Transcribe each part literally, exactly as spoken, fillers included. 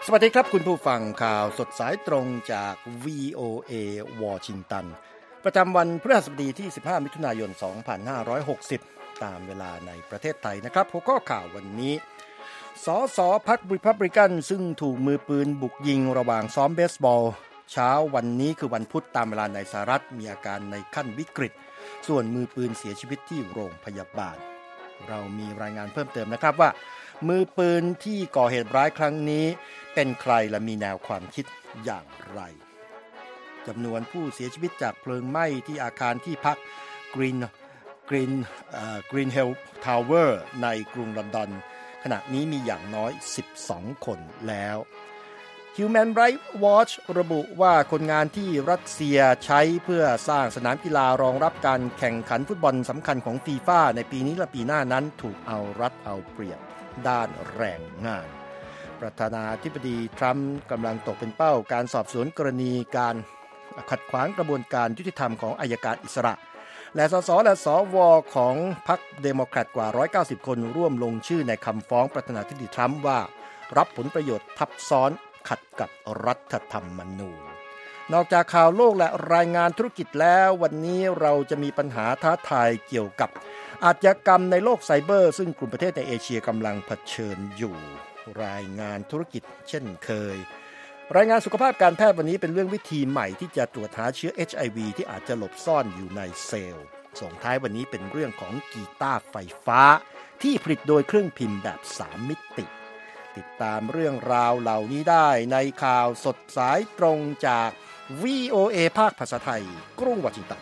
สวัสดีครับคุณผู้ฟังข่าวสดสายตรงจาก วี โอ เอ วอชิงตันประจำวันพฤหัสบดีที่สิบห้ามิถุนายนสองพันห้าร้อยหกสิบตามเวลาในประเทศไทยนะครับหัวข้อข่าววันนี้สสพรรครีพับลิกันซึ่งถูกมือปืนบุกยิงระหว่างซ้อมเบสบอลเช้าวันนี้คือวันพุธตามเวลาในสหรัฐมีอาการในขั้นวิกฤตส่วนมือปืนเสียชีวิตที่โรงพยาบาลเรามีรายงานเพิ่มเติมนะครับว่ามือปืนที่ก่อเหตุร้ายครั้งนี้เป็นใครและมีแนวความคิดอย่างไรจำนวนผู้เสียชีวิตจากเพลิงไหม้ที่อาคารที่พัก Green Green เอ่อ Green Hill Tower ในกรุงลอนดอนขณะนี้มีอย่างน้อยสิบสองคนแล้ว Human Rights Watch ระบุว่าคนงานที่รัสเซียใช้เพื่อสร้างสนามกีฬารองรับการแข่งขันฟุตบอลสำคัญของฟีฟ่าในปีนี้และปีหน้านั้นถูกเอารัดเอาเปรียบด้านแรงงานประธานาธิบดีทรัมป์กำลังตกเป็นเป้าการสอบสวนกรณีการขัดขวางกระบวนการยุติธรรมของอัยการอิสระและสสและสวของพรรคเดโมแครตกว่าหนึ่งร้อยเก้าสิบคนร่วมลงชื่อในคำฟ้องประธานาธิบดีทรัมป์ว่ารับผลประโยชน์ทับซ้อนขัดกับรัฐธรรมนูญนอกจากข่าวโลกและรายงานธุรกิจแล้ววันนี้เราจะมีปัญหาท้าทายเกี่ยวกับอาชญากรรมในโลกไซเบอร์ซึ่งกลุ่มประเทศในเอเชียกำลังเผชิญอยู่รายงานธุรกิจเช่นเคยรายงานสุขภาพการแพทย์วันนี้เป็นเรื่องวิธีใหม่ที่จะตรวจหาเชื้อ เอช ไอ วี ที่อาจจะหลบซ่อนอยู่ในเซลล์ส่งท้ายวันนี้เป็นเรื่องของกีตาร์ไฟฟ้าที่ผลิตโดยเครื่องพิมพ์แบบสามมิติติดตามเรื่องราวเหล่านี้ได้ในข่าวสดสายตรงจาก วี โอ เอ ภาคภาษาไทยกรุงวอชิงตัน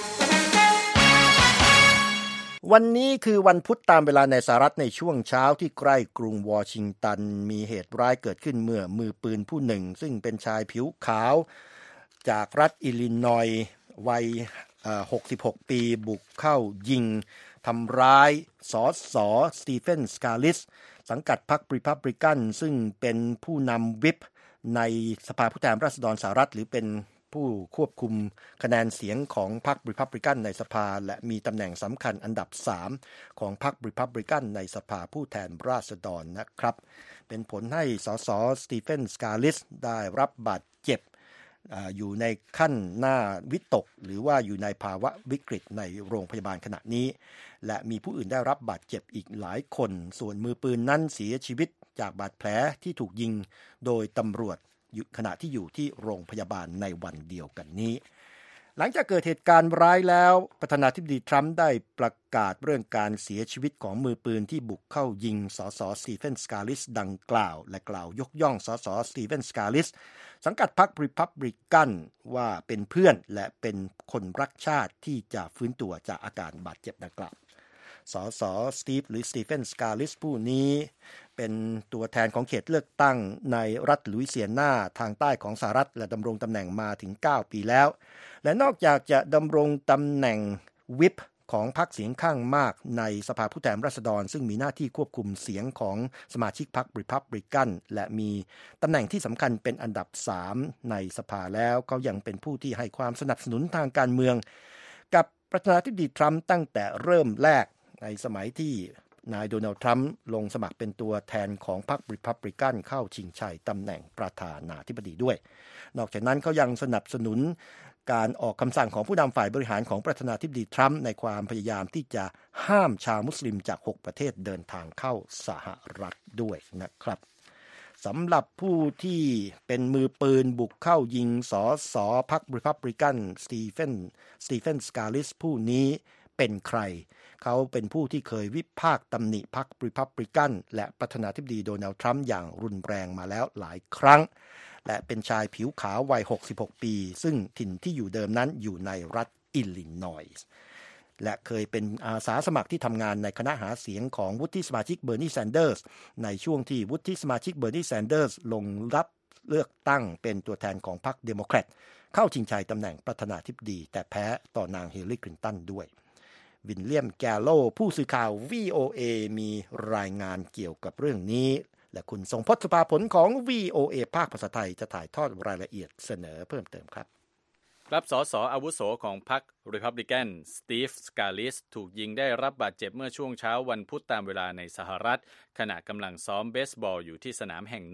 วันนี้คือวันพุธตามเวลาในสหรัฐในช่วงเช้าที่ใกล้กรุงวอชิงตันมีเหตุร้ายเกิดขึ้นเมื่อมือปืนผู้หนึ่งซึ่งเป็นชายผิวขาวจากรัฐอิลลินอยส์วัยหกสิบหกปีบุกเข้ายิงทำร้ายสสสตีเฟนสกาลิสสังกัดพรรครีพับลิกันซึ่งเป็นผู้นำวิปในสภาผู้แทนราษฎรสหรัฐหรือเป็นผู้ควบคุมคะแนนเสียงของพรรครีพับลิกันในสภาและมีตำแหน่งสำคัญอันดับสามของพรรครีพับลิกันในสภาผู้แทนราษฎรนะครับเป็นผลให้สสสตีเฟนสกาลิสได้รับบาดเจ็บอยู่ในขั้นหน้าวิตกหรือว่าอยู่ในภาวะวิกฤตในโรงพยาบาลขณะนี้และมีผู้อื่นได้รับบาดเจ็บอีกหลายคนส่วนมือปืนนั้นเสียชีวิตจากบาดแผลที่ถูกยิงโดยตำรวจขณะที่อยู่ที่โรงพยาบาลในวันเดียวกันนี้หลังจากเกิดเหตุการณ์ร้ายแล้วประธานาธิบดีทรัมป์ได้ประกาศเรื่องการเสียชีวิตของมือปืนที่บุกเข้ายิงสสสตีเฟนสกาลิสดังกล่าวและกล่าวยกย่องสสสตีเฟนสกาลิสสังกัดพรรครีพับลิกันว่าเป็นเพื่อนและเป็นคนรักชาติที่จะฟื้นตัวจากอาการบาดเจ็บดังกล่าวสสสตีฟหรือสตีเฟนสกาลิสผู้นี้เป็นตัวแทนของเขตเลือกตั้งในรัฐลุยเซียนาทางใต้ของสหรัฐและดำรงตำแหน่งมาถึงเก้าปีแล้วและนอกจากจะดำรงตำแหน่งวิปของพรรคเสียงข้างมากในสภาผู้แทนราษฎรซึ่งมีหน้าที่ควบคุมเสียงของสมาชิกพรรครีพับลิกันและมีตำแหน่งที่สำคัญเป็นอันดับสามในสภาแล้วเขายังเป็นผู้ที่ให้ความสนับสนุนทางการเมืองกับประธานาธิบดีทรัมป์ตั้งแต่เริ่มแรกในสมัยที่นายโดนัลด์ทรัมป์ลงสมัครเป็นตัวแทนของพรรครีพับลิกันเข้าชิงชัยตำแหน่งประธานาธิบดีด้วยนอกจากนั้นเขายังสนับสนุนการออกคำสั่งของผู้นำฝ่ายบริหารของประธานาธิบดีทรัมป์ในความพยายามที่จะห้ามชาวมุสลิมจากหกประเทศเดินทางเข้าสหรัฐด้วยนะครับสำหรับผู้ที่เป็นมือปืนบุกเข้ายิงสสพรรครีพับลิกันสตีเฟนสตีเฟนสกาลิสผู้นี้เป็นใครเขาเป็นผู้ที่เคยวิพากษ์ตำหนิพรรครีพับลิกันและประธานาธิบดีโดนัลด์ทรัมป์อย่างรุนแรงมาแล้วหลายครั้งและเป็นชายผิวขาววัยหกสิบหกปีซึ่งถิ่นที่อยู่เดิมนั้นอยู่ในรัฐอิลลินอยส์และเคยเป็นอาสาสมัครที่ทำงานในคณะหาเสียงของวุฒิสมาชิกเบอร์นีแซนเดอร์สในช่วงที่วุฒิสมาชิกเบอร์นีแซนเดอร์สลงรับเลือกตั้งเป็นตัวแทนของพรรคเดโมแครตเข้าชิงชัยตำแหน่งประธานาธิบดีแต่แพ้ต่อนางฮิลลารีคลินตันด้วยวิลเลียมแกโลผู้สื่อข่าว วี โอ เอ มีรายงานเกี่ยวกับเรื่องนี้และคุณทรงพจน์ สุภาผลของ วี โอ เอ ภาคภาษาไทยจะถ่ายทอดรายละเอียดเสนอเพิ่มเติมครับรับสสอาวุโสของพรรครีพับลิกันสตีฟสกาลิสถูกยิงได้รับบาดเจ็บเมื่อช่วงเช้าวันพุธตามเวลาในสหรัฐขณะกำลังซ้อมเบสบอลอยู่ที่สนามแห่งหนึ่ง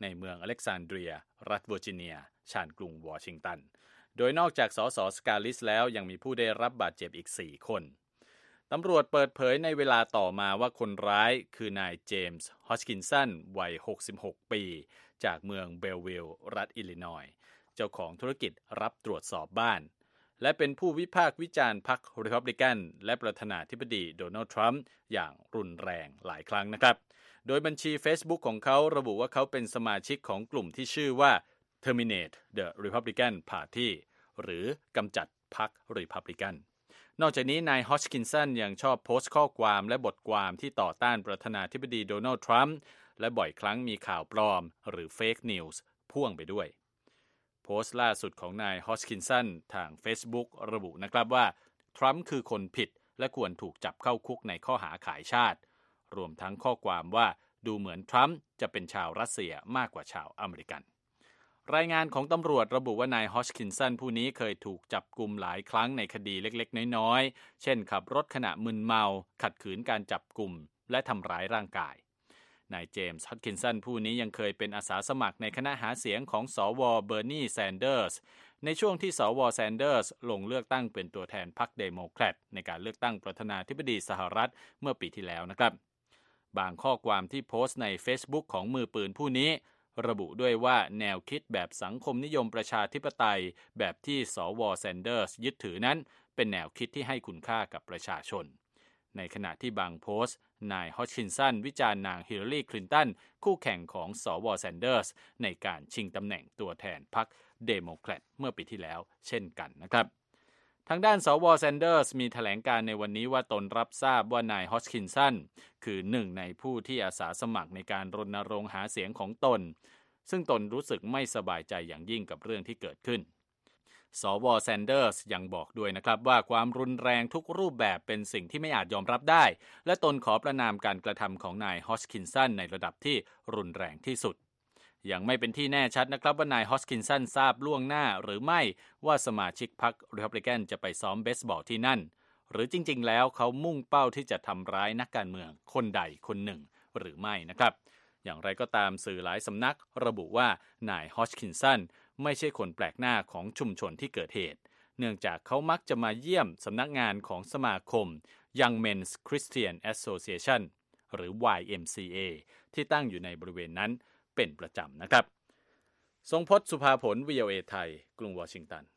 ในเมืองอเล็กซานเดรียรัฐเวอร์จิเนียชานกรุงวอชิงตันโดยนอกจากสสสกาลิสแล้วยังมีผู้ได้รับบาดเจ็บอีกสี่คนตำรวจเปิดเผยในเวลาต่อมาว่าคนร้ายคือนายเจมส์ฮอชกินสันวัยหกสิบหกปีจากเมืองเบลวิลล์รัฐอิลลินอยส์เจ้าของธุรกิจรับตรวจสอบบ้านและเป็นผู้วิพากษ์วิจารณ์พรรครีพับลิกันและประธานาธิบดีโดนัลด์ทรัมป์อย่างรุนแรงหลายครั้งนะครับโดยบัญชี Facebook ของเขาระบุว่าเขาเป็นสมาชิกของกลุ่มที่ชื่อว่า Terminate the Republican Party หรือกำจัดพรรครีพับลิกันนอกจากนี้นายฮอชกินสันยังชอบโพสต์ข้อความและบทความที่ต่อต้านประธานาธิบดีโดนัลด์ทรัมป์และบ่อยครั้งมีข่าวปลอมหรือเฟกนิวส์พ่วงไปด้วยโพสต์ล่าสุดของนายฮอชกินสันทาง Facebook ระบุนะครับว่าทรัมป์คือคนผิดและควรถูกจับเข้าคุกในข้อหาขายชาติรวมทั้งข้อความว่าดูเหมือนทรัมป์จะเป็นชาวรัสเซียมากกว่าชาวอเมริกันรายงานของตำรวจระบุว่านายฮอชกินสันผู้นี้เคยถูกจับกุมหลายครั้งในคดีเล็กๆน้อยๆเช่นขับรถขณะมึนเมาขัดขืนการจับกุมและทำร้ายร่างกายนายเจมส์ฮอชกินสันผู้นี้ยังเคยเป็นอาสาสมัครในคณะหาเสียงของสวเบอร์นีแซนเดอร์สในช่วงที่สวแซนเดอร์สลงเลือกตั้งเป็นตัวแทนพรรคเดโมแครตในการเลือกตั้งประธานาธิบดีสหรัฐเมื่อปีที่แล้วนะครับบางข้อความที่โพสต์ใน Facebook ของมือปืนผู้นี้ระบุด้วยว่าแนวคิดแบบสังคมนิยมประชาธิปไตยแบบที่สวแซนเดอร์สยึดถือนั้นเป็นแนวคิดที่ให้คุณค่ากับประชาชนในขณะที่บางโพสต์นายฮอชกินสันวิจารณ์นางฮิลลารีคลินตันคู่แข่งของสวแซนเดอร์สในการชิงตำแหน่งตัวแทนพรรคเดโมแครตเมื่อปีที่แล้วเช่นกันนะครับทางด้านสวแซนเดอร์สมีแถลงการในวันนี้ว่าตนรับทราบว่านายฮอชกินสันคือหนึ่งในผู้ที่อาสาสมัครในการรณรงค์หาเสียงของตนซึ่งตนรู้สึกไม่สบายใจอย่างยิ่งกับเรื่องที่เกิดขึ้นสวแซนเดอร์สยังบอกด้วยนะครับว่าความรุนแรงทุกรูปแบบเป็นสิ่งที่ไม่อาจยอมรับได้และตนขอประณามการกระทำของนายฮอชกินสันในระดับที่รุนแรงที่สุดยังไม่เป็นที่แน่ชัดนะครับว่านายฮอชกินสันทราบล่วงหน้าหรือไม่ว่าสมาชิกพรรครีพับลิกันจะไปซ้อมเบสบอลที่นั่นหรือจริงๆแล้วเขามุ่งเป้าที่จะทำร้ายนักการเมืองคนใดคนหนึ่งหรือไม่นะครับอย่างไรก็ตามสื่อหลายสำนักระบุว่านายฮอชกินสันไม่ใช่คนแปลกหน้าของชุมชนที่เกิดเหตุเนื่องจากเขามักจะมาเยี่ยมสำนักงานของสมาคม Young Men's Christian Association หรือ วาย เอ็ม ซี เอ ที่ตั้งอยู่ในบริเวณนั้นเป็นประจำนะครับทรงพจน์สุภาผล วี โอ เอ ไทยกรุงวอชิงตัน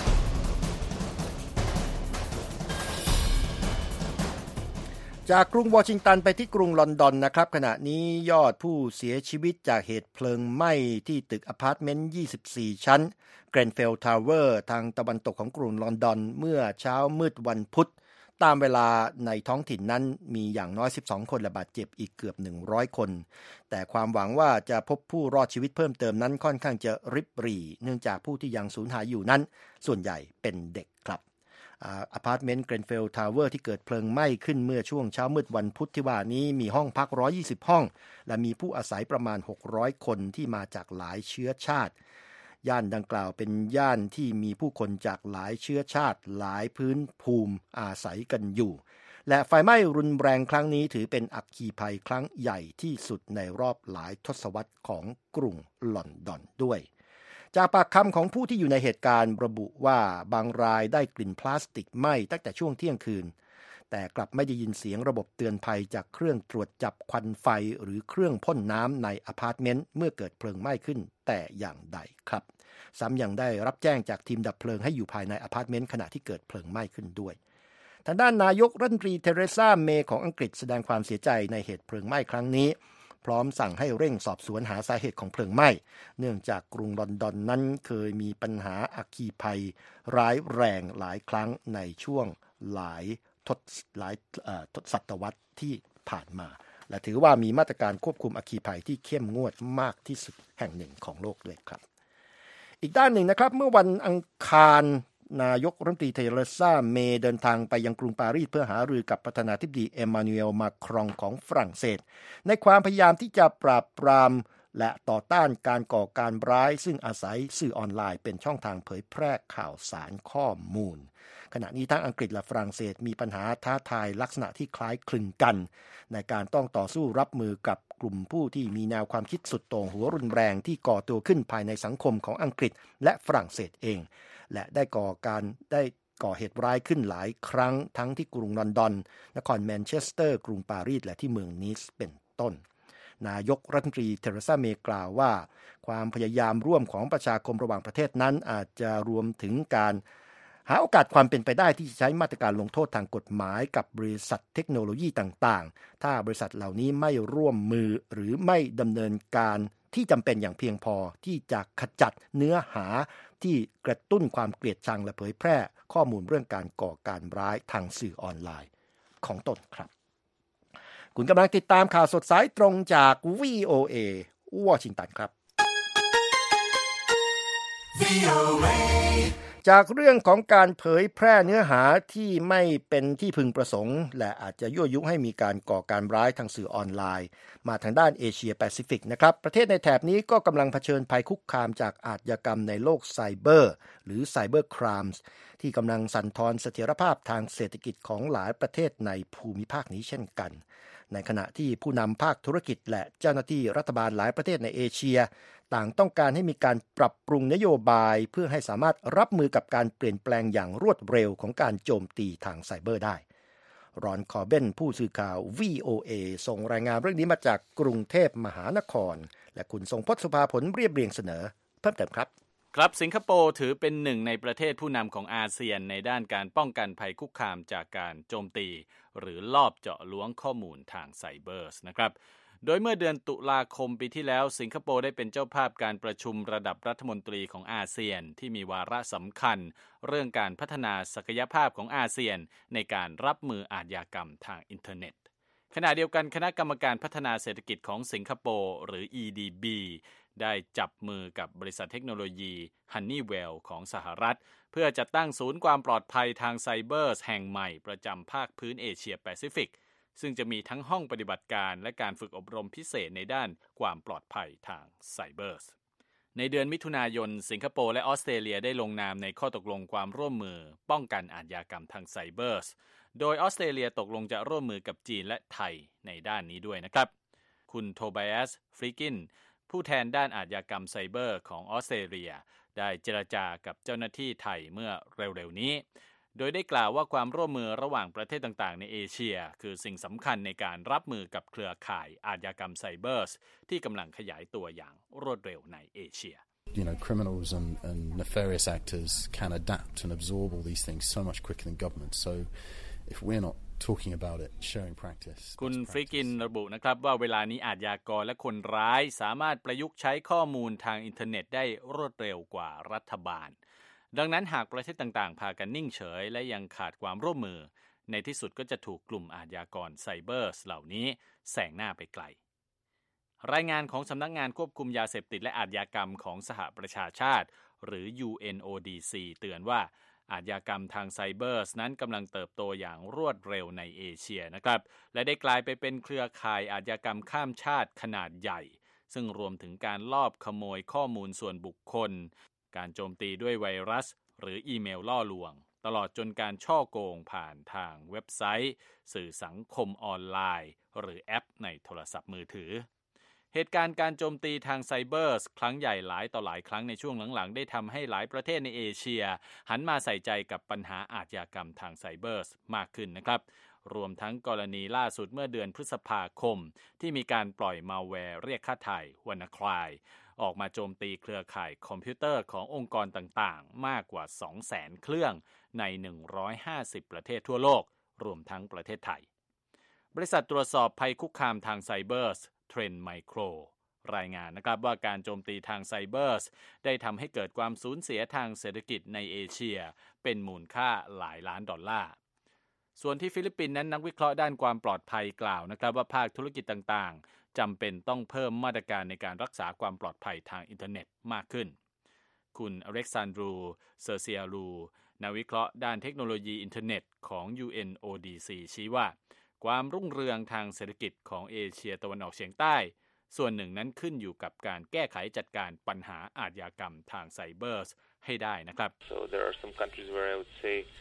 จากกรุงวอชิงตันไปที่กรุงลอนดอนนะครับขณะนี้ยอดผู้เสียชีวิตจากเหตุเพลิงไหม้ที่ตึกอพาร์ตเมนต์ยี่สิบสี่ชั้น Grenfell Tower ทางตะวันตกของกรุงลอนดอนเมื่อเช้ามืดวันพุธตามเวลาในท้องถิ่นนั้นมีอย่างน้อยสิบสองคนและบาดเจ็บอีกเกือบหนึ่งร้อยคนแต่ความหวังว่าจะพบผู้รอดชีวิตเพิ่มเติมนั้นค่อนข้างจะริบหรี่เนื่องจากผู้ที่ยังสูญหายอยู่นั้นส่วนใหญ่เป็นเด็กครับอพาร์ตเมนต์ Grenfell Tower ที่เกิดเพลิงไหม้ขึ้นเมื่อช่วงเช้ามืดวันพุธที่ว่านี้มีห้องพักหนึ่งร้อยยี่สิบห้องและมีผู้อาศัยประมาณหกร้อยคนที่มาจากหลายเชื้อชาติย่านดังกล่าวเป็นย่านที่มีผู้คนจากหลายเชื้อชาติหลายพื้นภูมิอาศัยกันอยู่และไฟไหม้รุนแรงครั้งนี้ถือเป็นอัคคีภัยครั้งใหญ่ที่สุดในรอบหลายทศวรรษของกรุงลอนดอนด้วยจากปากคำของผู้ที่อยู่ในเหตุการณ์ระบุว่าบางรายได้กลิ่นพลาสติกไหม้ตั้งแต่ช่วงเที่ยงคืนแต่กลับไม่ได้ยินเสียงระบบเตือนภัยจากเครื่องตรวจจับควันไฟหรือเครื่องพ่นน้ำในอพาร์ตเมนต์เมื่อเกิดเพลิงไหม้ขึ้นแต่อย่างใดครับซ้ำยังได้รับแจ้งจากทีมดับเพลิงให้อยู่ภายในอพาร์ตเมนต์ขณะที่เกิดเพลิงไหม้ขึ้นด้วยทางด้านนายกรัฐมนตรีเทเรซาเมย์ของอังกฤษแสดงความเสียใจในเหตุเพลิงไหม้ครั้งนี้พร้อมสั่งให้เร่งสอบสวนหาสาเหตุของเพลิงไหม้เนื่องจากกรุงลอนดอนนั้นเคยมีปัญหาอัคคีภัยร้ายแรงหลายครั้งในช่วงหลายทศหลายทศวรรษที่ผ่านมาและถือว่ามีมาตรการควบคุมอัคคีภัยที่เข้มงวดมากที่สุดแห่งหนึ่งของโลกด้วยครับอีกด้านหนึ่งนะครับเมื่อวันอังคารนายกรัฐมนตรีเทเรซาเมย์เดินทางไปยังกรุงปารีสเพื่อหารือกับประธานาธิบดีเอ็มมานูเอลมาครองของฝรั่งเศสในความพยายามที่จะปราบปรามและต่อต้านการก่อการร้ายซึ่งอาศัยสื่อออนไลน์เป็นช่องทางเผยแพร่ข่าวสารข้อมูลขณะนี้ทั้งอังกฤษและฝรั่งเศสมีปัญหาท้าทายลักษณะที่คล้ายคลึงกันในการต้องต่อสู้รับมือกับกลุ่มผู้ที่มีแนวความคิดสุดโต่งหัวรุนแรงที่ก่อตัวขึ้นภายในสังคมของอังกฤษและฝรั่งเศสเองและได้ก่อการได้ก่อเหตุร้ายขึ้นหลายครั้งทั้งที่กรุงลอนดอนนครแมนเชสเตอร์กรุงปารีสและที่เมืองนีสเป็นต้นนายกรัฐมนตรีเทเรซาเมย์กล่าวว่าความพยายามร่วมของประชาคมระหว่างประเทศนั้นอาจจะรวมถึงการหาโอกาสความเป็นไปได้ที่จะใช้มาตรการลงโทษทางกฎหมายกับบริษัทเทคโนโลยีต่างๆถ้าบริษัทเหล่านี้ไม่ร่วมมือหรือไม่ดำเนินการที่จำเป็นอย่างเพียงพอที่จะขจัดเนื้อหาที่กระตุ้นความเกลียดชังและเผยแพร่ข้อมูลเรื่องการก่อการร้ายทางสื่อออนไลน์ของตนครับคุณกำลังติดตามข่าวสดสายตรงจาก วี โอ เอ วอชิงตันครับ วี โอ เอ จากเรื่องของการเผยแพร่เนื้อหาที่ไม่เป็นที่พึงประสงค์และอาจจะยั่วยุให้มีการก่อการร้ายทางสื่อออนไลน์มาทางด้านเอเชียแปซิฟิกนะครับประเทศในแถบนี้ก็กำลังเผชิญภัยคุกคามจากอาชญากรรมในโลกไซเบอร์หรือไซเบอร์ครามส์ที่กำลังสั่นคลอนเสถียรภาพทางเศรษฐกิจของหลายประเทศในภูมิภาคนี้เช่นกันในขณะที่ผู้นำภาคธุรกิจและเจ้าหน้าที่รัฐบาลหลายประเทศในเอเชียต่างต้องการให้มีการปรับปรุงนโยบายเพื่อให้สามารถรับมือกับการเปลี่ยนแปลงอย่างรวดเร็วของการโจมตีทางไซเบอร์ได้รอนคอร์เบนผู้สื่อข่าว วี โอ เอ ส่งรายงานเรื่องนี้มาจากกรุงเทพมหานครและคุณทรงพจน์สุภาผลเรียบเรียงเสนอเพิ่มเติมครับครับสิงคโปร์ถือเป็นหนึ่งในประเทศผู้นำของอาเซียนในด้านการป้องกันภัยคุกคามจากการโจมตีหรือลอบเจาะล้วงข้อมูลทางไซเบอร์นะครับโดยเมื่อเดือนตุลาคมปีที่แล้วสิงคโปร์ได้เป็นเจ้าภาพการประชุมระดับรัฐมนตรีของอาเซียนที่มีวาระสำคัญเรื่องการพัฒนาศักยภาพของอาเซียนในการรับมืออาชญากรรมทางอินเทอร์เน็ตขณะเดียวกันคณะกรรมการพัฒนาเศรษฐกิจของสิงคโปร์หรือ อี ดี บี ได้จับมือกับบริษัทเทคโนโลยี Honeywell ของสหรัฐเพื่อจัดตั้งศูนย์ความปลอดภัยทางไซเบอร์แห่งใหม่ประจำภาคพื้นเอเชียแปซิฟิกซึ่งจะมีทั้งห้องปฏิบัติการและการฝึกอบรมพิเศษในด้านความปลอดภัยทางไซเบอร์ในเดือนมิถุนายนสิงคโปร์และออสเตรเลียได้ลงนามในข้อตกลงความร่วมมือป้องกันอาชญากรรมทางไซเบอร์โดยออสเตรเลียตกลงจะร่วมมือกับจีนและไทยในด้านนี้ด้วยนะครับคุณโทบายาส ฟริกินผู้แทนด้านอาชญากรรมไซเบอร์ของออสเตรเลียได้เจรจากับเจ้าหน้าที่ไทยเมื่อเร็วๆนี้โดยได้กล่าวว่าความร่วมมือระหว่างประเทศต่างๆในเอเชียคือสิ่งสำคัญในการรับมือกับเครือข่ายอาชญากรรมไซเบอร์ที่กำลังขยายตัวอย่างรวดเร็วในเอเชีย You know, criminals and, and nefarious actors can adapt and absorb all these things so much quicker than governments. So if we're not talking about it, sharing practice. คุณฟริกินระบุนะครับว่าเวลานี้อาชญากรและคนร้ายสามารถประยุกต์ใช้ข้อมูลทางอินเทอร์เน็ตได้รวดเร็วกว่ารัฐบาลดังนั้นหากประเทศต่างๆพากันนิ่งเฉยและยังขาดความร่วมมือในที่สุดก็จะถูกกลุ่มอาชญากรไซเบอร์เหล่านี้แซงหน้าไปไกลรายงานของสำนักงานควบคุมยาเสพติดและอาชญากรรมของสหประชาชาติหรือ ยู เอ็น โอ ดี ซี เตือนว่าอาชญากรรมทางไซเบอร์นั้นกำลังเติบโตอย่างรวดเร็วในเอเชียนะครับและได้กลายไปเป็นเครือข่ายอาชญากรรมข้ามชาติขนาดใหญ่ซึ่งรวมถึงการลอบขโมยข้อมูลส่วนบุคคลการโจมตีด้วยไวรัสหรืออีเมลล่อลวงตลอดจนการฉ้อโกงผ่านทางเว็บไซต์สื่อสังคมออนไลน์หรือแอปในโทรศัพท์มือถือเหตุการณ์การโจมตีทางไซเบอร์ครั้งใหญ่หลายต่อหลายครั้งในช่วงหลังๆได้ทำให้หลายประเทศในเอเชียหันมาใส่ใจกับปัญหาอาชญากรรมทางไซเบอร์มากขึ้นนะครับรวมทั้งกรณีล่าสุดเมื่อเดือนพฤษภาคมที่มีการปล่อยมัลแวร์เรียกค่าไถ่WannaCryออกมาโจมตีเครือข่ายคอมพิวเตอร์ขององค์กรต่างๆมากกว่า สองแสน เครื่องในหนึ่งร้อยห้าสิบประเทศทั่วโลกรวมทั้งประเทศไทยบริษัทตรวจสอบภัยคุกคามทางไซเบอร์เทรนด์ไมโครรายงานนะครับว่าการโจมตีทางไซเบอร์ได้ทำให้เกิดความสูญเสียทางเศรษฐกิจในเอเชียเป็นมูลค่าหลายล้านดอลลาร์ส่วนที่ฟิลิปปินส์นั้นนักวิเคราะห์ด้านความปลอดภัยกล่าวนะครับว่าภาคธุรกิจต่างๆจำเป็นต้องเพิ่มมาตรการในการรักษาความปลอดภัยทางอินเทอร์เน็ตมากขึ้นคุณอเล็กซานดรูเซอร์เซียรูนักวิเคราะห์ด้านเทคโนโลยีอินเทอร์เน็ตของ ยู เอ็น โอ ดี ซี ชี้ว่าความรุ่งเรืองทางเศรษฐกิจของเอเชียตะวันออกเฉียงใต้ส่วนหนึ่งนั้นขึ้นอยู่กับการแก้ไขจัดการปัญหาอาชญากรรมทางไซเบอร์ให้ได้นะครับ So there are some countries where I would say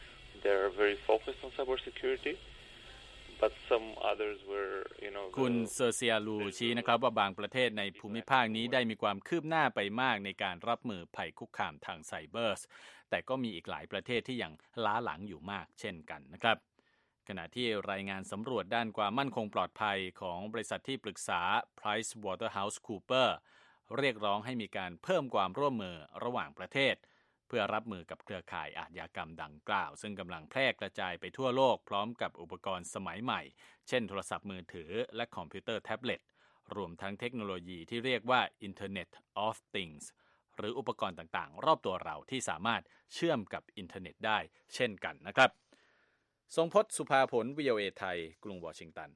they're very focused on cybersecurity but some others were you know คุณเซอร์เซียลูชี้นะครับว่าบางประเทศในภูมิภาคนี้ได้มีความคืบหน้าไปมากในการรับมือภัยคุกคามทางไซเบอร์แต่ก็มีอีกหลายประเทศที่ยังล้าหลังอยู่มากเช่นกันนะครับขณะที่รายงานสำรวจด้านความมั่นคงปลอดภัยของบริษัทที่ปรึกษา PricewaterhouseCoopers เรียกร้องให้มีการเพิ่มความร่วมมือระหว่างประเทศเพื่อรับมือกับเครือข่ายอาชญากรรมดังกล่าวซึ่งกำลังแพร่กระจายไปทั่วโลกพร้อมกับอุปกรณ์สมัยใหม่เช่นโทรศัพท์มือถือและคอมพิวเตอร์แท็บเล็ตรวมทั้งเทคโนโลยีที่เรียกว่า Internet of Things หรืออุปกรณ์ต่างๆรอบตัวเราที่สามารถเชื่อมกับอินเทอร์เน็ตได้เช่นกันนะครับทรงพจน์สุภาผล วี โอ เอ ไทยกรุงวอชิงตัน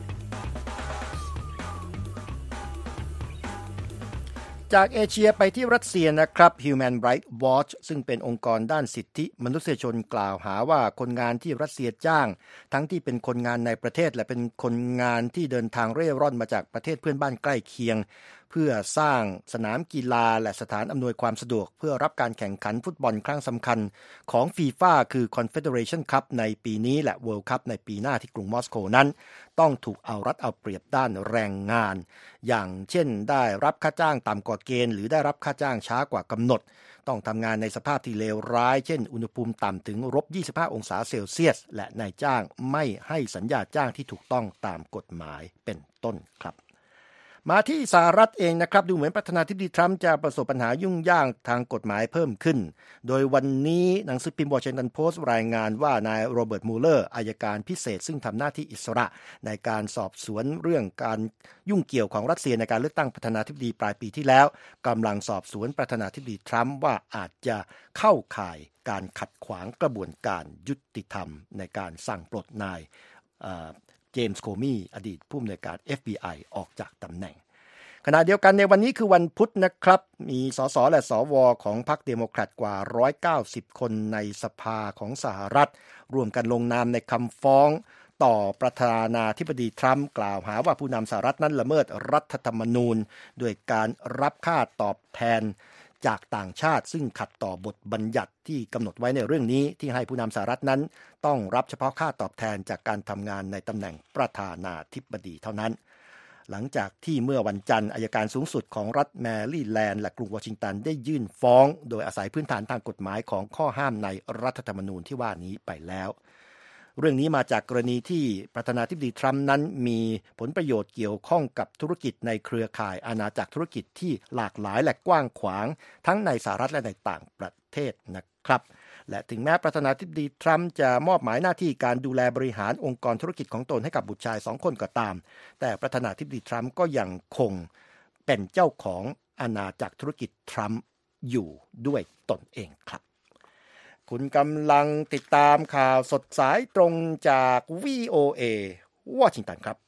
จากเอเชียไปที่รัสเซียนะครับ Human Rights Watch ซึ่งเป็นองค์กรด้านสิทธิมนุษยชนกล่าวหาว่าคนงานที่รัสเซียจ้างทั้งที่เป็นคนงานในประเทศและเป็นคนงานที่เดินทางเร่ร่อนมาจากประเทศเพื่อนบ้านใกล้เคียงเพื่อสร้างสนามกีฬาและสถานอำนวยความสะดวกเพื่อรับการแข่งขันฟุตบอลครั้งสำคัญของ FIFA คือ Confederation Cup ในปีนี้และ World Cup ในปีหน้าที่กรุงมอสโกนั้นต้องถูกเอารัดเอาเปรียบด้านแรงงานอย่างเช่นได้รับค่าจ้างต่ำกว่าเกณฑ์หรือได้รับค่าจ้างช้ากว่ากำหนดต้องทำงานในสภาพที่เลวร้ายเช่นอุณหภูมิต่ำถึงลบยี่สิบห้าองศาเซลเซียสและนายจ้างไม่ให้สัญญาจ้างที่ถูกต้องตามกฎหมายเป็นต้นครับมาที่สหรัฐเองนะครับดูเหมือนประธานาธิบดีทรัมป์จะประสบปัญหายุ่งยากทางกฎหมายเพิ่มขึ้นโดยวันนี้หนังสือพิมพ์ Washington Post รายงานว่านายโรเบิร์ตมูเลอร์อัยการพิเศษซึ่งทำหน้าที่อิสระในการสอบสวนเรื่องการยุ่งเกี่ยวของรัสเซียในการเลือกตั้งประธานาธิบดีปลายปีที่แล้วกำลังสอบสวนประธานาธิบดีทรัมป์ว่าอาจจะเข้าข่ายการขัดขวางกระบวนการยุติธรรมในการสั่งปลดนายเจมส์โคมีอดีตผู้อำนวยการ เอฟ บี ไอ ออกจากตำแหน่งขณะเดียวกันในวันนี้คือวันพุธนะครับมีสสและสวของพรรคเดโมแครตกว่าหนึ่งร้อยเก้าสิบคนในสภาของสหรัฐร่วมกันลงนามในคำฟ้องต่อประธานาธิบดีทรัมป์กล่าวหาว่าผู้นำสหรัฐนั้นละเมิดรัฐธรรมนูญด้วยการรับค่าตอบแทนจากต่างชาติซึ่งขัดต่อบทบัญญัติที่กำหนดไว้ในเรื่องนี้ที่ให้ผู้นำสหรัฐนั้นต้องรับเฉพาะค่าตอบแทนจากการทำงานในตำแหน่งประธานาธิบดีเท่านั้นหลังจากที่เมื่อวันจันทร์อัยการสูงสุดของรัฐแมรี่แลนด์และกรุงวอชิงตันได้ยื่นฟ้องโดยอาศัยพื้นฐานทางกฎหมายของข้อห้ามในรัฐธรรมนูญที่ว่านี้ไปแล้วเรื่องนี้มาจากกรณีที่ประธานาธิบดีทรัมป์นั้นมีผลประโยชน์เกี่ยวข้องกับธุรกิจในเครือข่ายอาณาจักรธุรกิจที่หลากหลายและกว้างขวางทั้งในสหรัฐและในต่างประเทศนะครับและถึงแม้ประธานาธิบดีทรัมป์จะมอบหมายหน้าที่การดูแลบริหารองค์กรธุรกิจของตนให้กับบุตรชายสองคนก็ตามแต่ประธานาธิบดีทรัมป์ก็ยังคงเป็นเจ้าของอาณาจักรธุรกิจทรัมป์อยู่ด้วยตนเองครับคุณกำลังติดตามข่าวสดสายตรงจาก วี โอ เอ วอชิงตันครับ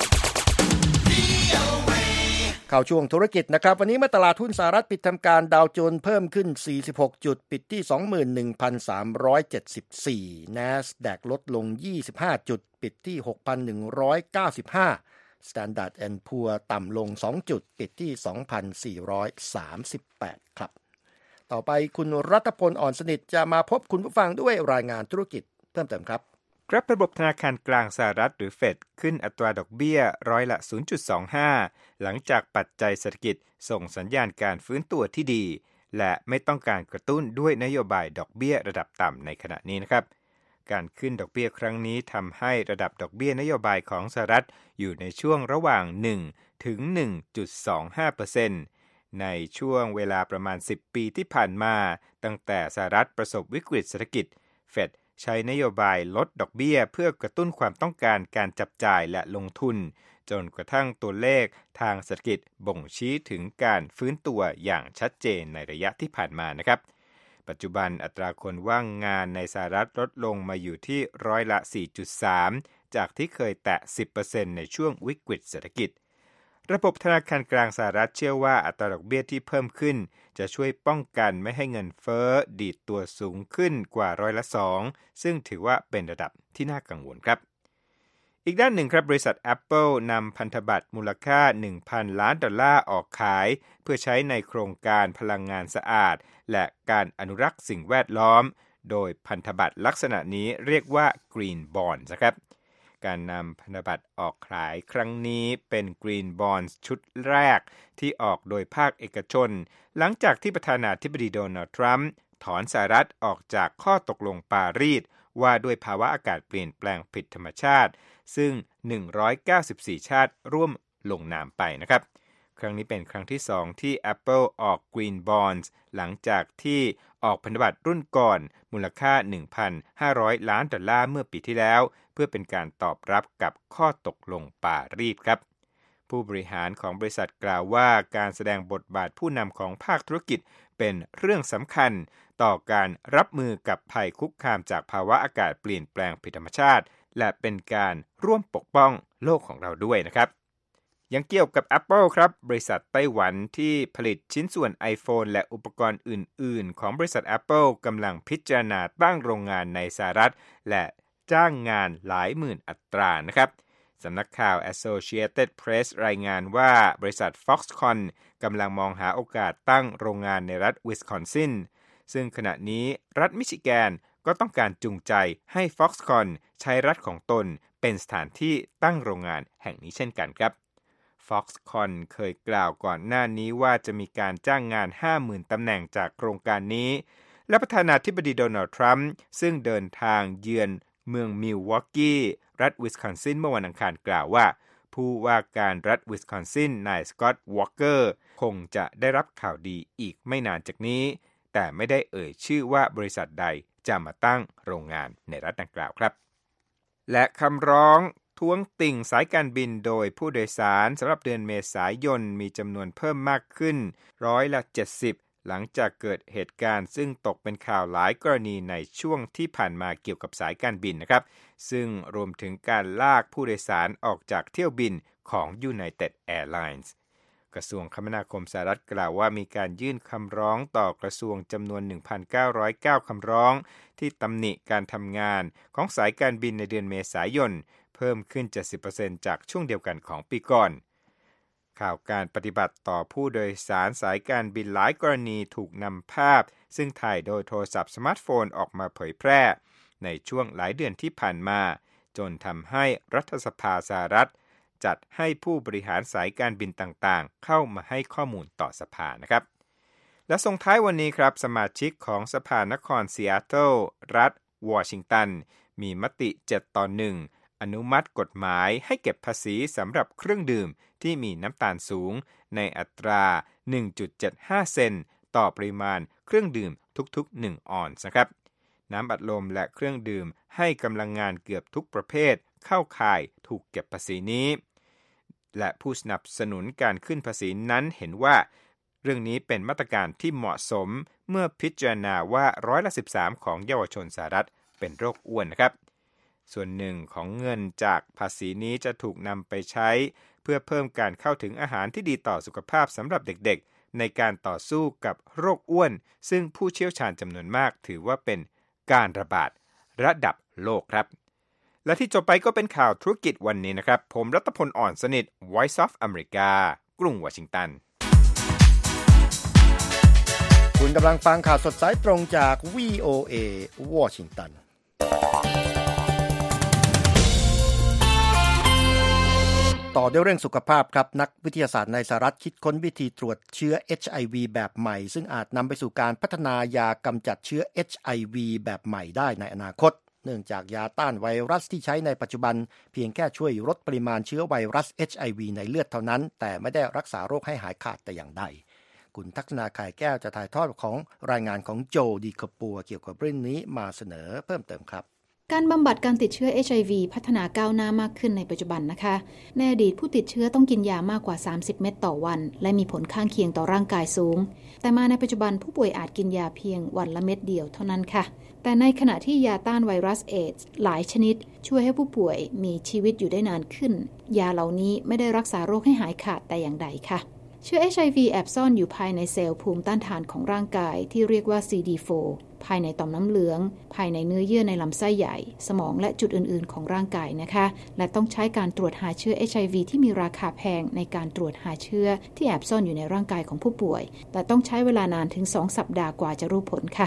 ข่าวช่วงธุรกิจนะครับวันนี้เมื่อตลาดหุ้นสหรัฐปิดทำการดาวโจนส์เพิ่มขึ้นสี่สิบหกจุดปิดที่ สองหมื่นหนึ่งพันสามร้อยเจ็ดสิบสี่ NASDAQ ลดลงยี่สิบห้าจุดปิดที่ หกพันหนึ่งร้อยเก้าสิบห้า Standard แอนด์ Poor's ต่ำลงสองจุดปิดที่ สองพันสี่ร้อยสามสิบแปด ครับต่อไปคุณรัตพลอ่อนสนิทจะมาพบคุณผู้ฟังด้วยรายงานธุรกิจเพิ่มเติมครับครับระบบธนาคารกลางสหรัฐหรือเฟดขึ้นอัตราดอกเบี้ยร้อยละ ศูนย์จุดสองห้า หลังจากปัจจัยเศรษฐกิจส่งสัญญาณการฟื้นตัวที่ดีและไม่ต้องการกระตุ้นด้วยนโยบายดอกเบี้ยระดับต่ำในขณะนี้นะครับการขึ้นดอกเบี้ยครั้งนี้ทำให้ระดับดอกเบี้ยนโยบายของสหรัฐอยู่ในช่วงระหว่างหนึ่งถึง หนึ่งจุดสองห้าเปอร์เซ็นต์ ในช่วงเวลาประมาณสิบปีที่ผ่านมาตั้งแต่สหรัฐประสบวิกฤตเศรษฐกิจเฟดใช้นโยบายลดดอกเบี้ยเพื่อกระตุ้นความต้องการการจับจ่ายและลงทุนจนกระทั่งตัวเลขทางเศรษฐกิจบ่งชี้ถึงการฟื้นตัวอย่างชัดเจนในระยะที่ผ่านมานะครับปัจจุบันอัตราคนว่างงานในสหรัฐลดลงมาอยู่ที่ร้อยละ สี่จุดสาม จากที่เคยแตะ สิบเปอร์เซ็นต์ ในช่วงวิกฤตเศรษฐกิจระบบธนาคารกลางสหรัฐเชื่อว่าอัตราดอกเบี้ยที่เพิ่มขึ้นจะช่วยป้องกันไม่ให้เงินเฟ้อดีดตัวสูงขึ้นกว่าร้อยละสองซึ่งถือว่าเป็นระดับที่น่ากังวลครับอีกด้านหนึ่งครับบริษัท Apple นำพันธบัตรมูลค่า หนึ่งพัน ล้านดอลลาร์ออกขายเพื่อใช้ในโครงการพลังงานสะอาดและการอนุรักษ์สิ่งแวดล้อมโดยพันธบัตรลักษณะนี้เรียกว่า Green Bonds นะครับการนำพันธบัตรออกขายครั้งนี้เป็น Green Bonds ชุดแรกที่ออกโดยภาคเอกชนหลังจากที่ประธานาธิบดีโดนัลด์ทรัมป์ถอนสหรัฐออกจากข้อตกลงปารีสว่าด้วยภาวะอากาศเปลี่ยนแปลงผิดธรรมชาติซึ่งหนึ่งร้อยเก้าสิบสี่ชาติร่วมลงนามไปนะครับครั้งนี้เป็นครั้งที่สองที่ Apple ออก Green Bonds หลังจากที่ออกพันธบัตรรุ่นก่อนมูลค่า หนึ่งพันห้าร้อย ล้านดอลลาร์เมื่อปีที่แล้วเพื่อเป็นการตอบรับกับข้อตกลงปารีสครับผู้บริหารของบริษัทกล่าวว่าการแสดงบทบาทผู้นำของภาคธุรกิจเป็นเรื่องสำคัญต่อการรับมือกับภัยคุกคามจากภาวะอากาศเปลี่ยนแปลงผิดธรรมชาติและเป็นการร่วมปกป้องโลกของเราด้วยนะครับยังเกี่ยวกับ Apple ครับบริษัทไต้หวันที่ผลิตชิ้นส่วน iPhone และอุปกรณ์อื่นๆของบริษัท Apple กำลังพิจารณาตั้งโรงงานในสหรัฐและจ้างงานหลายหมื่นอัตรานะครับสำนักข่าว Associated Press รายงานว่าบริษัท Foxconn กำลังมองหาโอกาสตั้งโรงงานในรัฐวิสคอนซินซึ่งขณะนี้รัฐมิชิแกนก็ต้องการจูงใจให้ Foxconn ใช้รัฐของตนเป็นสถานที่ตั้งโรงงานแห่งนี้เช่นกันครับ Foxconn เคยกล่าวก่อนหน้านี้ว่าจะมีการจ้างงาน ห้าหมื่น ตำแหน่งจากโครงการนี้และประธานาธิบดีโดนัลด์ทรัมป์ซึ่งเดินทางเยือนเมืองมิลวอกกี้รัฐวิสคอนซินเมื่อวันอังคารกล่าวว่าผู้ว่าการรัฐวิสคอนซินนายสก็อตต์วอลเกอร์คงจะได้รับข่าวดีอีกไม่นานจากนี้แต่ไม่ได้เอ่ยชื่อว่าบริษัทใดจะมาตั้งโรงงานในรัฐดังกล่าวครับและคำร้องท้วงติ่งสายการบินโดยผู้โดยสารสำหรับเดือนเมษายนมีจำนวนเพิ่มมากขึ้นร้อยละเจ็ดสิบหลังจากเกิดเหตุการณ์ซึ่งตกเป็นข่าวหลายกรณีในช่วงที่ผ่านมาเกี่ยวกับสายการบินนะครับซึ่งรวมถึงการลากผู้โดยสารออกจากเที่ยวบินของ United Airlines กระทรวงคมนาคมสหรัฐกล่าวว่ามีการยื่นคำร้องต่อกระทรวงจำนวน หนึ่งพันเก้าร้อยเก้า คำร้องที่ตำหนิการทำงานของสายการบินในเดือนเมษายนเพิ่มขึ้น เจ็ดสิบเปอร์เซ็นต์ จากช่วงเดียวกันของปีก่อนข่าวการปฏิบัติต่อผู้โดยสารสายการบินหลายกรณีถูกนำภาพซึ่งถ่ายโดยโทรศัพท์สมาร์ทโฟนออกมาเผยแพร่ในช่วงหลายเดือนที่ผ่านมาจนทำให้รัฐสภาสหรัฐจัดให้ผู้บริหารสายการบินต่างๆเข้ามาให้ข้อมูลต่อสภานะครับและส่งท้ายวันนี้ครับสมาชิกของสภานครซีแอตเทิลรัฐวอชิงตันมีมติเจ็ดต่อหนึ่งอนุมัติกฎหมายให้เก็บภาษีสำหรับเครื่องดื่มที่มีน้ำตาลสูงในอัตรา หนึ่งจุดเจ็ดห้า เซนต์ต่อปริมาณเครื่องดื่มทุกๆหนึ่งออนซ์นะครับน้ำอัดลมและเครื่องดื่มให้กำลังงานเกือบทุกประเภทเข้าข่ายถูกเก็บภาษีนี้และผู้สนับสนุนการขึ้นภาษีนั้นเห็นว่าเรื่องนี้เป็นมาตรการที่เหมาะสมเมื่อพิจารณาว่าร้อยละสิบสามของเยาวชนสหรัฐเป็นโรคอ้วนนะครับส่วนหนึ่งของเงินจากภาษีนี้จะถูกนำไปใช้เพื่อเพิ่มการเข้าถึงอาหารที่ดีต่อสุขภาพสำหรับเด็กๆในการต่อสู้กับโรคอ้วนซึ่งผู้เชี่ยวชาญจำนวนมากถือว่าเป็นการระบาดระดับโลกครับและที่จบไปก็เป็นข่าวธุรกิจวันนี้นะครับผมรัตพลอ่อนสนิท Voice of America กรุงวอชิงตันคุณกำลังฟังข่าวสดสายตรงจาก วี โอ เอ วอชิงตันต่อด้วยเรื่องสุขภาพครับนักวิทยาศาสตร์ในสหรัฐคิดค้นวิธีตรวจเชื้อ เอช ไอ วี แบบใหม่ซึ่งอาจนำไปสู่การพัฒนายากำจัดเชื้อ เอช ไอ วี แบบใหม่ได้ในอนาคตเนื่องจากยาต้านไวรัสที่ใช้ในปัจจุบันเพียงแค่ช่วยลดปริมาณเชื้อไวรัส เอช ไอ วี ในเลือดเท่านั้นแต่ไม่ได้รักษาโรคให้หายขาดแต่อย่างใดคุณทักษณาข่ายแก้วจะถ่ายทอดของรายงานของโจดีคาปัวเกี่ยวกับเรื่องนี้มาเสนอเพิ่มเติมครับการบำบัดการติดเชื้อ เอช ไอ วี พัฒนาก้าวหน้ามากขึ้นในปัจจุบันนะคะในอดีตผู้ติดเชื้อต้องกินยามากกว่าสามสิบเม็ดต่อวันและมีผลข้างเคียงต่อร่างกายสูงแต่มาในปัจจุบันผู้ป่วยอาจกินยาเพียงวันละเม็ดเดียวเท่านั้นค่ะแต่ในขณะที่ยาต้านไวรัสเอดส์หลายชนิดช่วยให้ผู้ป่วยมีชีวิตอยู่ได้นานขึ้นยาเหล่านี้ไม่ได้รักษาโรคให้หายขาดแต่อย่างใดค่ะเชื้อ เอช ไอ วี แอบซ่อนอยู่ภายในเซลล์ภูมิต้านทานของร่างกายที่เรียกว่า ซี ดี โฟร์ ภายในต่อมน้ำเหลืองภายในเนื้อเยื่อในลำไส้ใหญ่สมองและจุดอื่นๆของร่างกายนะคะและต้องใช้การตรวจหาเชื้อ เอช ไอ วี ที่มีราคาแพงในการตรวจหาเชื้อที่แอบซ่อนอยู่ในร่างกายของผู้ป่วยแต่ต้องใช้เวลานานถึงสองสัปดาห์กว่าจะรู้ผลค่ะ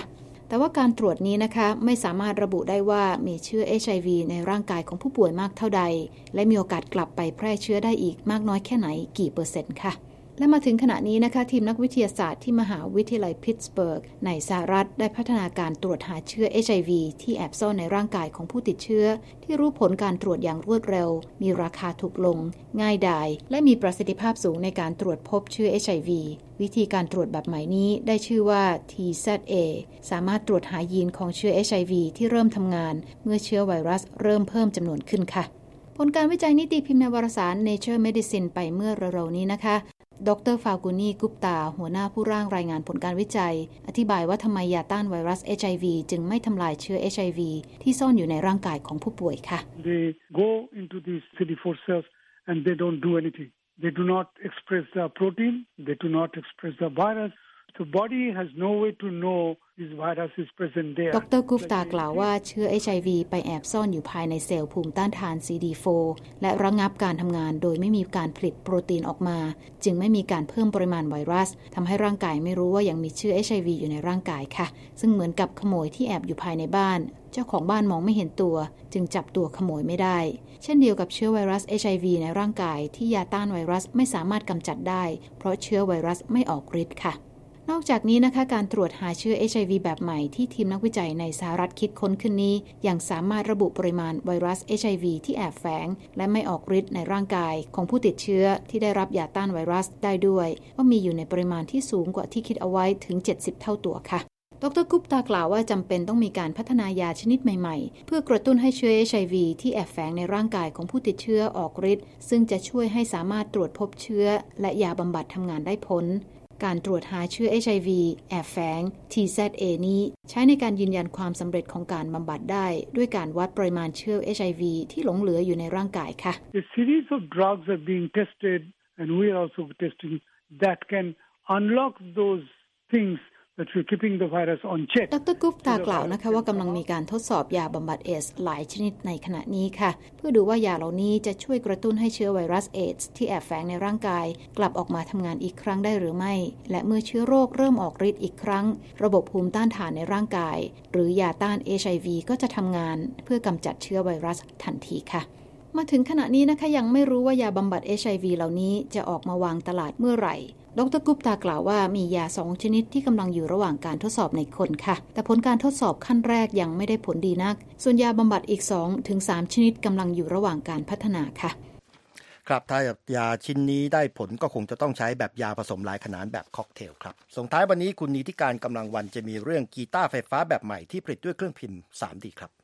แต่ว่าการตรวจนี้นะคะไม่สามารถระบุได้ว่ามีเชื้อ เอช ไอ วี ในร่างกายของผู้ป่วยมากเท่าใดและมีโอกาสกลับไปแพร่เชื้อได้อีกมากน้อยแค่ไหนกี่เปอร์เซ็นต์ค่ะและมาถึงขณะนี้นะคะทีมนักวิทยาศาสตร์ที่มหาวิทยาลัยพิตต์สเบิร์กในสหรัฐได้พัฒนาการตรวจหาเชื้อ เอช ไอ วี ที่แอบซ่อนในร่างกายของผู้ติดเชื้อที่รู้ผลการตรวจอย่างรวดเร็วมีราคาถูกลงง่ายดายและมีประสิทธิภาพสูงในการตรวจพบเชื้อ เอช ไอ วี วิธีการตรวจแบบใหม่นี้ได้ชื่อว่า ที แซด เอ สามารถตรวจหายีนของเชื้อ เอช ไอ วี ที่เริ่มทำงานเมื่อเชื้อไวรัสเริ่มเพิ่มจำนวนขึ้นค่ะผลการวิจัยนี้ตีพิมพ์ในวารสาร Nature Medicine ไปเมื่อเร็วๆนี้นะคะดรฟากูนีกุปตาหัวหน้าผู้ร่างรายงานผลการวิจัยอธิบายว่าทำไมยาต้านไวรัส เอช ไอ วี จึงไม่ทำลายเชื้อ เอช ไอ วี ที่ซ่อนอยู่ในร่างกายของผู้ป่วยค่ะ They go into these ซี ดี โฟร์ cells and they don't do anything. They do not express the protein. They do not express the virus. The body has no way to know this virus is present there. ดรกุปตากล่าวว่าเชื้อ เอช ไอ วี ไปแอบซ่อนอยู่ภายในเซลล์ภูมิต้านทาน ซี ดี โฟร์ และระงับการทำงานโดยไม่มีการผลิตโปรตีนออกมาจึงไม่มีการเพิ่มปริมาณไวรัสทำให้ร่างกายไม่รู้ว่ายังมีเชื้อ เอช ไอ วี อยู่ในร่างกายค่ะซึ่งเหมือนกับขโมยที่แอบอยู่ภายในบ้านเจ้าของบ้านมองไม่เห็นตัวจึงจับตัวขโมยไม่ได้เช่นเดียวกับเชื้อไวรัส เอช ไอ วี ในร่างกายที่ยาต้านไวรัสไม่สามารถกำจัดได้เพราะเชื้อไวรัสไม่ออกฤทธิ์ค่ะนอกจากนี้นะคะการตรวจหาเชื้อ เอช ไอ วี แบบใหม่ที่ทีมนักวิจัยในสหรัฐคิดค้นขึ้นนี้ยังสามารถระบุปริมาณไวรัส เอช ไอ วี ที่แอบแฝงและไม่ออกฤทธิ์ในร่างกายของผู้ติดเชื้อที่ได้รับยาต้านไวรัสได้ด้วยว่ามีอยู่ในปริมาณที่สูงกว่าที่คิดเอาไว้ถึงเจ็ดสิบเท่าตัวค่ะดรกุปตากล่าวว่าจำเป็นต้องมีการพัฒนายาชนิดใหม่ๆเพื่อกระตุ้นให้เชื้อ เอช ไอ วี ที่แอบแฝงในร่างกายของผู้ติดเชื้อออกฤทธิ์ซึ่งจะช่วยให้สามารถตรวจพบเชื้อและยาบำบัดทำงานได้ผลการตรวจหาเชื้อ เอช ไอ วี แอบแฝง ที แซด เอ นี้ใช้ในการยืนยันความสำเร็จของการบำบัดได้ด้วยการวัดปริมาณเชื้อ เอช ไอ วี ที่หลงเหลืออยู่ในร่างกายค่ะ A series of drugs are being tested and we are also testing that can unlock those things that we're keeping the virus on check ดรกุปตากล่าวนะคะว่ากำลังมีการทดสอบยาบำบัดเอดส์หลายชนิดในขณะนี้ค่ะเพื่อดูว่ายาเหล่านี้จะช่วยกระตุ้นให้เชื้อไวรัสเอดส์ที่แอบแฝงในร่างกายกลับออกมาทำงานอีกครั้งได้หรือไม่และเมื่อเชื้อโรคเริ่มออกฤทธิ์อีกครั้งระบบภูมิต้านทานในร่างกายหรือยาต้าน เอช ไอ วี ก็จะทำงานเพื่อกำจัดเชื้อไวรัสทันทีค่ะมาถึงขณะนี้นะคะยังไม่รู้ว่ายาบำบัด เอช ไอ วี เหล่านี้จะออกมาวางตลาดเมื่อไหร่ดรกุปตากล่าวว่ามียาสองชนิดที่กำลังอยู่ระหว่างการทดสอบในคนค่ะแต่ผลการทดสอบขั้นแรกยังไม่ได้ผลดีนักส่วนยาบำบัดอีก สองถึงสาม ชนิดกำลังอยู่ระหว่างการพัฒนาค่ะครับถ้ายาชิ้นนี้ได้ผลก็คงจะต้องใช้แบบยาผสมหลายขนาดแบบค็อกเทลครับส่งท้ายวันนี้คุณนิติการกำลังวันจะมีเรื่องกีตาร์ไฟฟ้าแบบใหม่ที่ผลิตด้วยเครื่องพิมพ์ ทรี ดี ครับ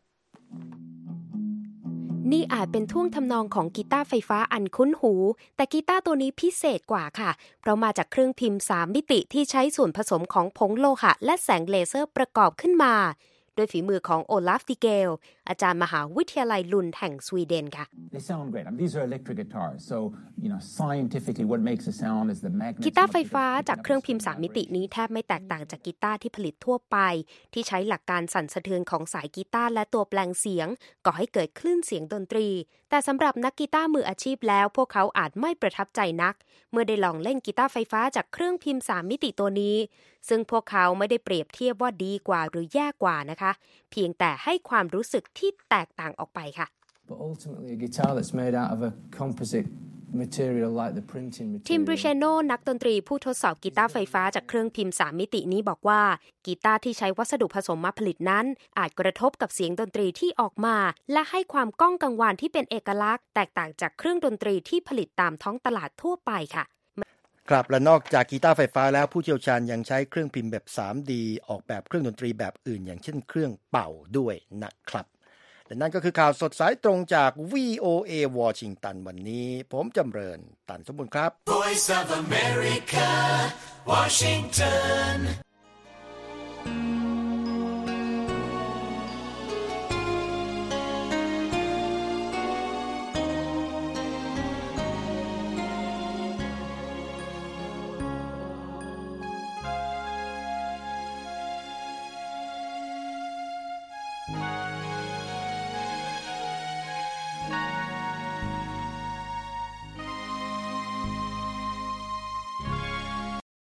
นี่อาจเป็นท่วงทำนองของกีตาร์ไฟฟ้าอันคุ้นหูแต่กีตาร์ตัวนี้พิเศษกว่าค่ะเพราะมาจากเครื่องพิมพ์สามมิติที่ใช้ส่วนผสมของผงโลหะและแสงเลเซอร์ประกอบขึ้นมาโดยฝีมือของโอลาฟ ดิเกลอาจารย์มหาวิทยาลัยลุนด์แห่งสวีเดนค่ะ They sound great. I mean, these are electric guitars. So, you know, scientifically what makes a sound is the magnet. กีตาร์ไฟฟ้าจากเครื่องพิมพ์สามมิตินี้แทบไม่แตกต่างจากกีตาร์ที่ผลิตทั่วไปที่ใช้หลักการสั่นสะเทือนของสายกีตาร์และตัวแปลงเสียงก่อให้เกิดคลื่นเสียงดนตรีแต่สำหรับนักกีตาร์มืออาชีพแล้วพวกเขาอาจไม่ประทับใจนักเมื่อได้ลองเล่นกีตาร์ไฟฟ้าจากเครื่องพิมพ์สามมิติตัวนี้ซึ่งพวกเขาไม่ได้เปรียบเทียบว่าดีกว่าหรือแย่กว่านะคะเพียงแต่ให้ความรู้สึกที่แตกต่างออกไปค่ะ But ultimately a guitar that's made out of a composite material like the printing material ทิม บริเชโนนักดนตรีผู้ทดสอบกีตาร์ไฟฟ้าจากเครื่องพิมพ์สามมิตินี้บอกว่ากีตาร์ที่ใช้วัสดุผสมมาผลิตนั้นอาจกระทบกับเสียงดนตรีที่ออกมาและให้ความก้องกังวานที่เป็นเอกลักษณ์แตกต่างจากเครื่องดนตรีที่ผลิตตามท้องตลาดทั่วไปค่ะครับและนอกจากกีตาร์ไฟฟ้าแล้วผู้เชี่ยวชาญยังใช้เครื่องพิมพ์แบบ ทรี ดี ออกแบบเครื่องดนตรีแบบอื่นอย่างเช่นเครื่องเป่าด้วยนะครับและนั่นก็คือข่าวสดสายตรงจาก วี โอ เอ Washington วันนี้ผมจำเริญตันสมบูรณ์ครับ Voice of America Washington